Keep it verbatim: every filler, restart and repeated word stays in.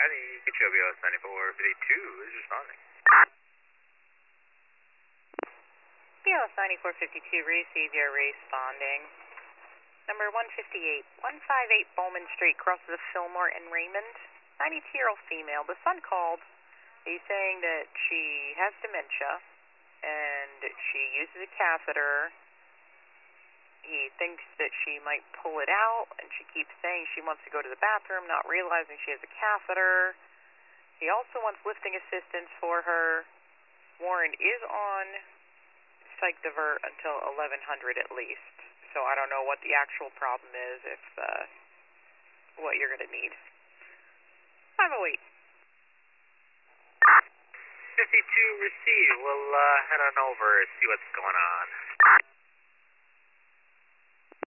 County, H O B O ninety-four fifty-two is responding. B O S ninety-four fifty-two, receive your responding. Number one fifty-eight, one fifty-eight Bowman Street, crosses of Fillmore and Raymond. ninety-two-year-old female. The son called. He's saying that she has dementia and she uses a catheter. He thinks that she might pull it out, and she keeps saying she wants to go to the bathroom, not realizing she has a catheter. He also wants lifting assistance for her. Warren is on psych divert until eleven hundred at least, so I don't know what the actual problem is, if uh, what you're going to need. five oh eight. fifty-two, receive. We'll uh, head on over and see what's going on.